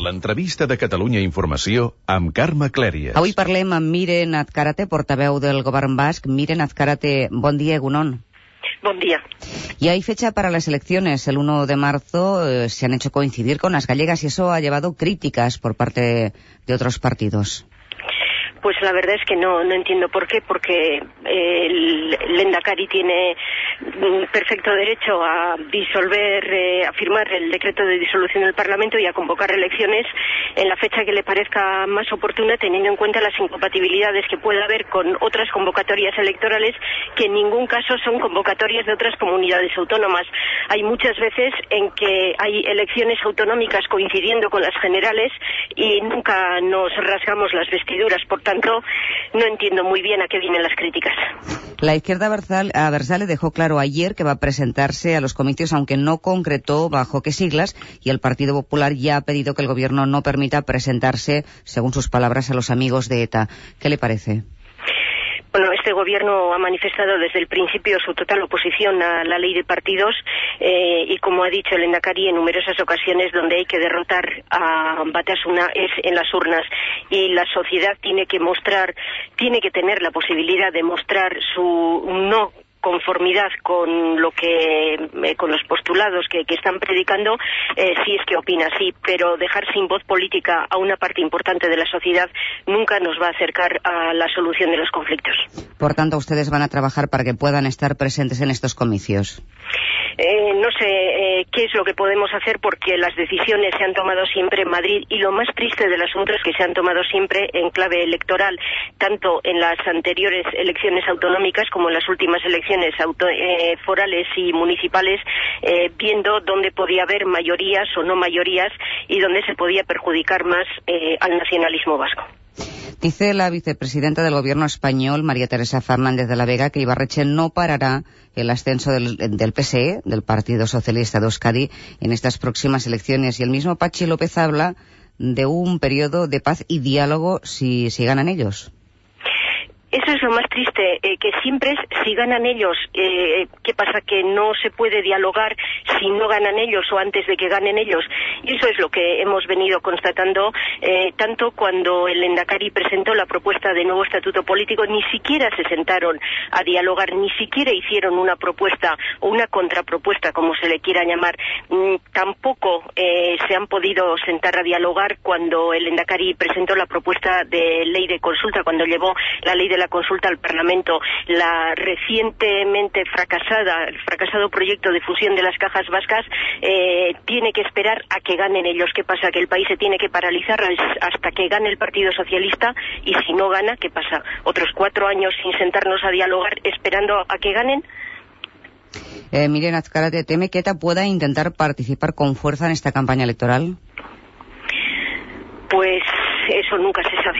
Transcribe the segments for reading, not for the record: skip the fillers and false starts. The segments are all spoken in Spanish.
L'entrevista de Catalunya Informació amb Carme Clèries. Avui parlem amb Miren Azkarate, portaveu del Govern Basc. Miren Azkarate, buen día, Egunon. Buen día. Y hay fecha para las elecciones. El 1 de marzo se han hecho coincidir con las gallegas y eso ha llevado críticas por parte de otros partidos. Pues la verdad es que no entiendo por qué, porque el Lehendakari tiene perfecto derecho a disolver, a firmar el decreto de disolución del Parlamento y a convocar elecciones en la fecha que le parezca más oportuna, teniendo en cuenta las incompatibilidades que pueda haber con otras convocatorias electorales, que en ningún caso son convocatorias de otras comunidades autónomas. Hay muchas veces en que hay elecciones autonómicas coincidiendo con las generales y nunca nos rasgamos las vestiduras. Por tanto, no entiendo muy bien a qué vienen las críticas. La izquierda abertzale dejó claro ayer que va a presentarse a los comicios, aunque no concretó bajo qué siglas, y el Partido Popular ya ha pedido que el gobierno no permita presentarse, según sus palabras, a los amigos de ETA. ¿Qué le parece? Bueno, este gobierno ha manifestado desde el principio su total oposición a la ley de partidos y, como ha dicho el Lehendakari en numerosas ocasiones, donde hay que derrotar a Batasuna es en las urnas, y la sociedad tiene que tener la posibilidad de mostrar su no conformidad con con los postulados que están predicando, si es que opina así, pero dejar sin voz política a una parte importante de la sociedad nunca nos va a acercar a la solución de los conflictos. Por tanto, ustedes van a trabajar para que puedan estar presentes en estos comicios. No sé qué es lo que podemos hacer, porque las decisiones se han tomado siempre en Madrid, y lo más triste del asunto es que se han tomado siempre en clave electoral, tanto en las anteriores elecciones autonómicas como en las últimas elecciones forales y municipales, viendo dónde podía haber mayorías o no mayorías y dónde se podía perjudicar más al nacionalismo vasco. Dice la vicepresidenta del Gobierno español, María Teresa Fernández de la Vega, que Ibarretxe no parará el ascenso del PSE, del Partido Socialista de Euskadi, en estas próximas elecciones. Y el mismo Patxi López habla de un periodo de paz y diálogo si ganan ellos. Eso es lo más triste, que siempre si ganan ellos. ¿Qué pasa? Que no se puede dialogar si no ganan ellos o antes de que ganen ellos. Y eso es lo que hemos venido constatando, tanto cuando el Lehendakari presentó la propuesta de nuevo estatuto político, ni siquiera se sentaron a dialogar, ni siquiera hicieron una propuesta o una contrapropuesta, como se le quiera llamar. Tampoco se han podido sentar a dialogar cuando el Lehendakari presentó la propuesta de ley de consulta, cuando llevó la ley de la consulta al Parlamento. La recientemente el fracasado proyecto de fusión de las cajas vascas tiene que esperar a que ganen ellos. ¿Qué pasa? Que el país se tiene que paralizar hasta que gane el Partido Socialista, y si no gana, ¿qué pasa? ¿Otros 4 años sin sentarnos a dialogar esperando a que ganen? Miren Azkarate, ¿teme que ETA pueda intentar participar con fuerza en esta campaña electoral? Pues eso nunca se sabe.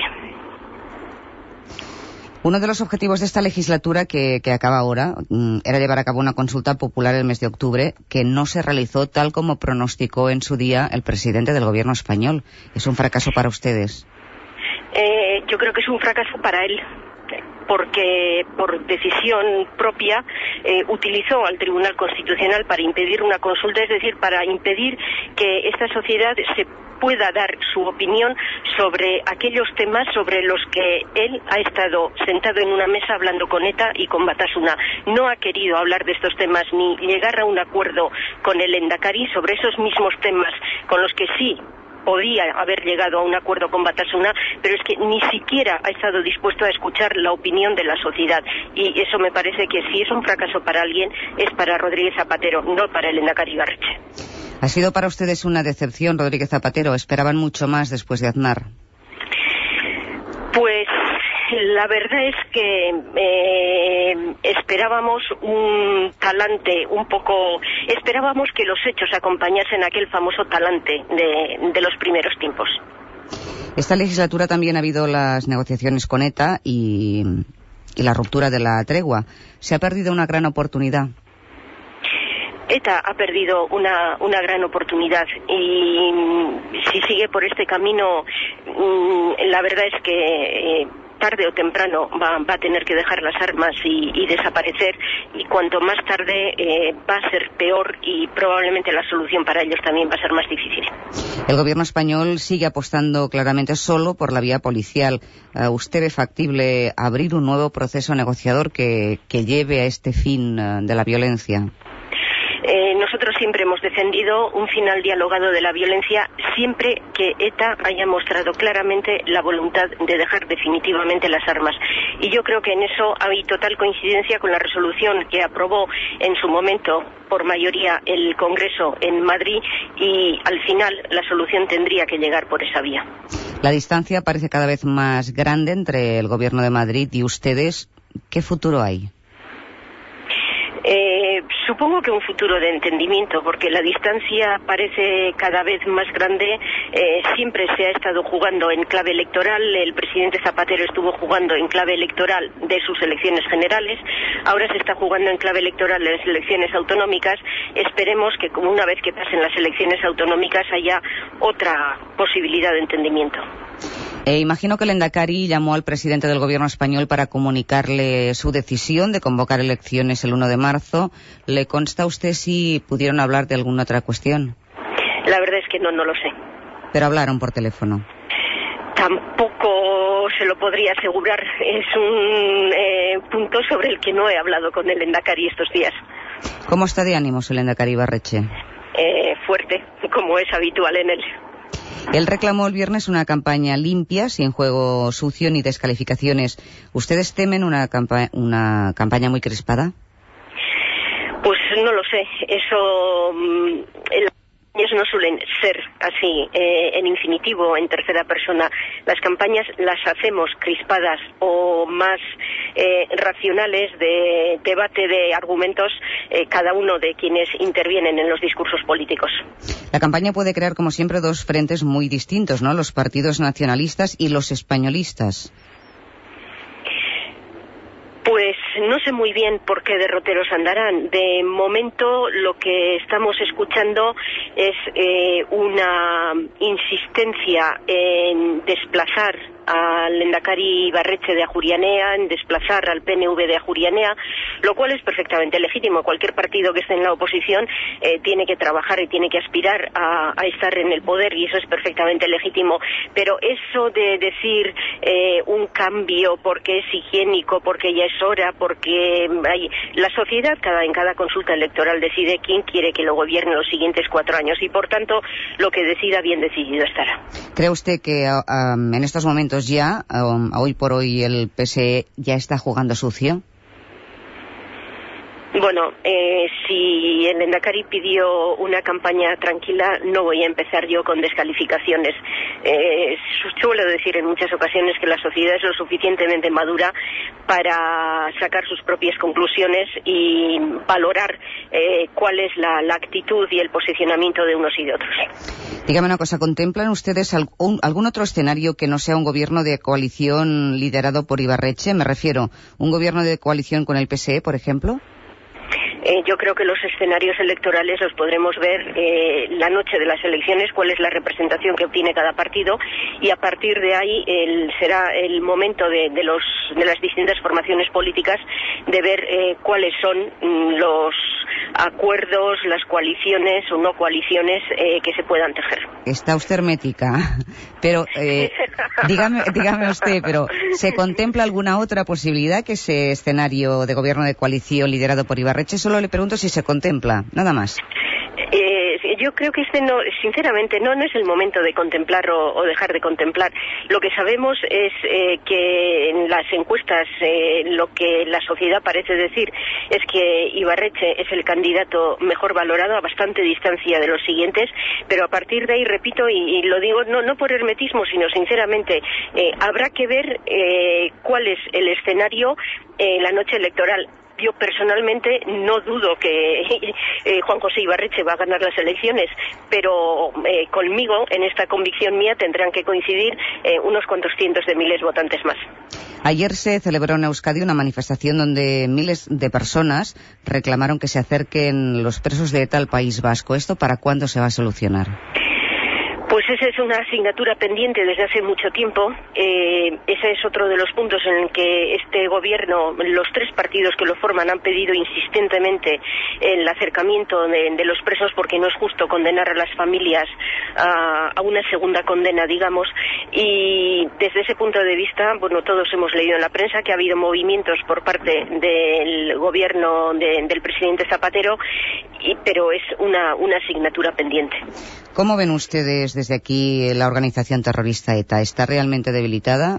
Uno de los objetivos de esta legislatura que acaba ahora era llevar a cabo una consulta popular el mes de octubre, que no se realizó tal como pronosticó en su día el presidente del gobierno español. ¿Es un fracaso para ustedes? Yo creo que es un fracaso para él, porque por decisión propia utilizó al Tribunal Constitucional para impedir una consulta, es decir, para impedir que esta sociedad se pueda dar su opinión sobre aquellos temas sobre los que él ha estado sentado en una mesa hablando con ETA y con Batasuna. No ha querido hablar de estos temas ni llegar a un acuerdo con el Lehendakari sobre esos mismos temas con los que sí podía haber llegado a un acuerdo con Batasuna, pero es que ni siquiera ha estado dispuesto a escuchar la opinión de la sociedad, y eso me parece que si es un fracaso para alguien es para Rodríguez Zapatero, no para el Lehendakari Ibarretxe. ¿Ha sido para ustedes una decepción, Rodríguez Zapatero? ¿Esperaban mucho más después de Aznar? Pues la verdad es que esperábamos un talante esperábamos que los hechos acompañasen aquel famoso talante de los primeros tiempos. Esta legislatura también ha habido las negociaciones con ETA y la ruptura de la tregua. ¿Se ha perdido una gran oportunidad? ETA ha perdido una gran oportunidad, y si sigue por este camino, la verdad es que tarde o temprano va a tener que dejar las armas y desaparecer, y cuanto más tarde va a ser peor, y probablemente la solución para ellos también va a ser más difícil. El gobierno español sigue apostando claramente solo por la vía policial. ¿Usted ve factible abrir un nuevo proceso negociador que lleve a este fin de la violencia? Nosotros siempre hemos defendido un final dialogado de la violencia siempre que ETA haya mostrado claramente la voluntad de dejar definitivamente las armas. Y yo creo que en eso hay total coincidencia con la resolución que aprobó en su momento por mayoría el Congreso en Madrid, y al final la solución tendría que llegar por esa vía. La distancia parece cada vez más grande entre el Gobierno de Madrid y ustedes. ¿Qué futuro hay? Supongo que un futuro de entendimiento, porque la distancia parece cada vez más grande. Siempre se ha estado jugando en clave electoral. El presidente Zapatero estuvo jugando en clave electoral de sus elecciones generales. Ahora se está jugando en clave electoral de las elecciones autonómicas. Esperemos que una vez que pasen las elecciones autonómicas haya otra posibilidad de entendimiento. Imagino que el Endacari llamó al presidente del gobierno español para comunicarle su decisión de convocar elecciones el 1 de marzo. ¿Le consta a usted si pudieron hablar de alguna otra cuestión? La verdad es que no lo sé. Pero hablaron por teléfono. Tampoco se lo podría asegurar. Es un punto sobre el que no he hablado con el Endacari estos días. ¿Cómo está de ánimos el Endacari Ibarretxe? Fuerte, como es habitual en él. Él reclamó el viernes una campaña limpia, sin juego sucio ni descalificaciones. ¿Ustedes temen una campaña muy crispada? Pues no lo sé. Eso... Ellos no suelen ser así, en infinitivo, en tercera persona. Las campañas las hacemos crispadas o más racionales, de debate de argumentos, cada uno de quienes intervienen en los discursos políticos. La campaña puede crear, como siempre, dos frentes muy distintos, ¿no? Los partidos nacionalistas y los españolistas. Pues no sé muy bien por qué derroteros andarán. De momento lo que estamos escuchando es una insistencia en desplazar al Endacari Ibarretxe de Ajurianea, en desplazar al PNV de Ajurianea, lo cual es perfectamente legítimo. Cualquier partido que esté en la oposición tiene que trabajar y tiene que aspirar a estar en el poder, y eso es perfectamente legítimo. Pero eso de decir un cambio porque es higiénico, porque ya es hora, porque la sociedad en cada consulta electoral decide quién quiere que lo gobierne los siguientes 4 años, y por tanto lo que decida bien decidido estará. ¿Cree usted que en estos momentos ya, hoy por hoy, el PSE ya está jugando sucio? Bueno, si el Endacari pidió una campaña tranquila, no voy a empezar yo con descalificaciones. Suelo decir en muchas ocasiones que la sociedad es lo suficientemente madura para sacar sus propias conclusiones y valorar cuál es la actitud y el posicionamiento de unos y de otros. Dígame una cosa, ¿contemplan ustedes algún otro escenario que no sea un gobierno de coalición liderado por Ibarretxe? Me refiero, ¿un gobierno de coalición con el PSE, por ejemplo? Yo creo que los escenarios electorales los podremos ver la noche de las elecciones, cuál es la representación que obtiene cada partido, y a partir de ahí será el momento de las distintas formaciones políticas de ver cuáles son los acuerdos, las coaliciones o no coaliciones que se puedan tejer. Está usted hermética, pero dígame usted, pero ¿se contempla alguna otra posibilidad que ese escenario de gobierno de coalición liderado por Ibarretxe? Solo le pregunto si se contempla, nada más. Yo creo que sinceramente no es el momento de contemplar o dejar de contemplar. Lo que sabemos es que en las encuestas lo que la sociedad parece decir es que Ibarretxe es el candidato mejor valorado a bastante distancia de los siguientes, pero a partir de ahí, repito, y lo digo no por hermetismo, sino sinceramente, habrá que ver cuál es el escenario la noche electoral. Yo personalmente no dudo que Juan José Ibarretxe va a ganar las elecciones, pero conmigo, en esta convicción mía, tendrán que coincidir unos cuantos cientos de miles votantes más. Ayer se celebró en Euskadi una manifestación donde miles de personas reclamaron que se acerquen los presos de ETA al País Vasco. ¿Esto para cuándo se va a solucionar? Pues Pues esa es una asignatura pendiente desde hace mucho tiempo. Ese es otro de los puntos en el que este gobierno, los tres partidos que lo forman, han pedido insistentemente el acercamiento de los presos, porque no es justo condenar a las familias a una segunda condena, digamos. Y desde ese punto de vista, bueno, todos hemos leído en la prensa que ha habido movimientos por parte del gobierno del presidente Zapatero, pero es una asignatura pendiente. ¿Cómo ven ustedes desde aquí la organización terrorista ETA? ¿Está realmente debilitada?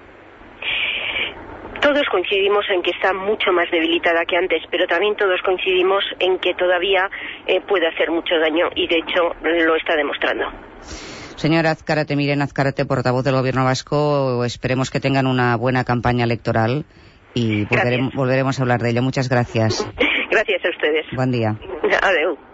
Todos coincidimos en que está mucho más debilitada que antes, pero también todos coincidimos en que todavía puede hacer mucho daño, y de hecho lo está demostrando. Señora Azcárate, Miren Azcárate, portavoz del Gobierno vasco, esperemos que tengan una buena campaña electoral y volveremos a hablar de ello. Muchas gracias. Gracias a ustedes. Buen día. Adeu.